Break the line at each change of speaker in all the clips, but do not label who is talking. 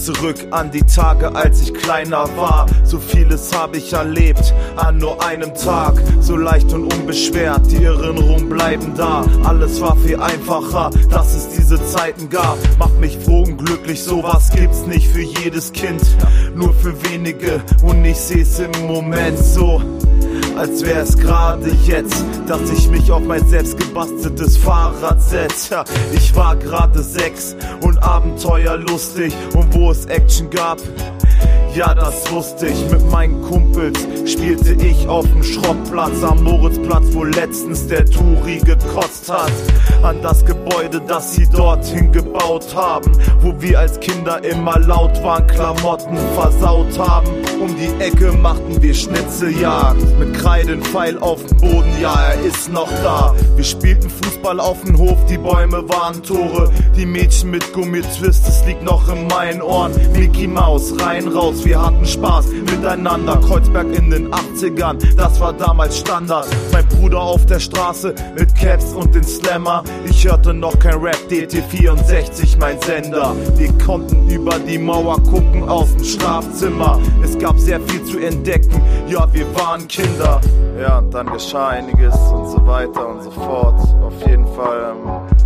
zurück an die Tage, als ich kleiner war. So vieles habe ich erlebt an nur einem Tag. So leicht und unbeschwert, die Erinnerungen bleiben da. Alles war viel einfacher, dass es diese Zeiten gab. Macht mich froh und glücklich, sowas gibt's nicht für jedes Kind. Nur für wenige und ich seh's im Moment so, als wär es gerade jetzt, dass ich mich auf mein selbst gebasteltes Fahrrad setz. Ja, ich war gerade 6 und abenteuerlustig, und wo es Action gab, ja, das wusste ich. Mit meinen Kumpels spielte ich auf dem Schrottplatz am Moritzplatz, wo letztens der Touri gekotzt hat. An das Gebäude, das sie dorthin gebaut haben, wo wir als Kinder immer laut waren, Klamotten versaut haben. Um die Ecke machten wir Schnitzeljagd mit Kreidenpfeil auf dem Boden, ja, er ist noch da. Wir spielten Fußball auf dem Hof, die Bäume waren Tore. Die Mädchen mit Gummitwist, es liegt noch in meinen Ohren. Mickey Maus, rein, raus, wir hatten Spaß miteinander. Kreuzberg in den 80ern, das war damals Standard. Mein Bruder auf der Straße mit Caps und den Slammer. Ich hörte noch kein Rap, DT64 mein Sender. Wir konnten über die Mauer gucken aus dem Schlafzimmer. Es gab sehr viel zu entdecken, ja, wir waren Kinder. Ja, und dann geschah einiges und so weiter und so fort. Auf jeden Fall,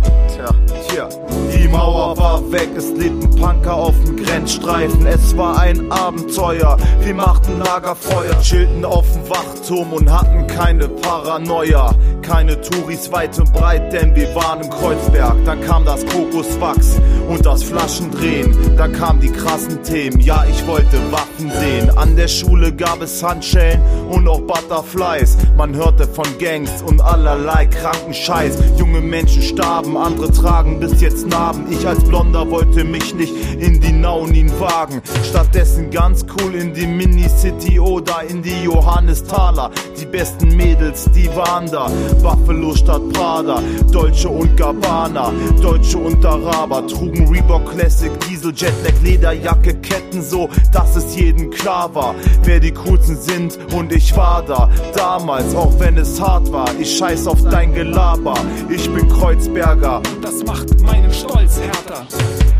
die Mauer war weg, es lebten Punker auf dem Grenzstreifen. Es war ein Abenteuer, wir machten Lagerfeuer, chillten auf dem Wachturm und hatten keine Paranoia. Keine Touris weit und breit, denn wir waren im Kreuzberg. Dann kam das Kokoswachs und das Flaschendrehen. Dann kamen die krassen Themen, ja, ich wollte Waffen sehen. An der Schule gab es Handschellen und auch Butterflies. Man hörte von Gangs und allerlei kranken Scheiß. Junge Menschen starben, andere tragen bis jetzt Narben. Ich als Blonder wollte mich nicht in die Naunin wagen. Stattdessen ganz cool in die Mini-City oder in die Johannestaler. Die besten Mädels, die waren da. Buffalo statt Prada, Dolce und Gabbana, Deutsche und Araber trugen Reebok Classic, Diesel, Jetlag, Lederjacke, Ketten, so dass es jedem klar war, wer die coolsten sind, und ich war da, damals, auch wenn es hart war. Ich scheiß auf dein Gelaber, ich bin Kreuzberger,
das macht meinen Stolz härter.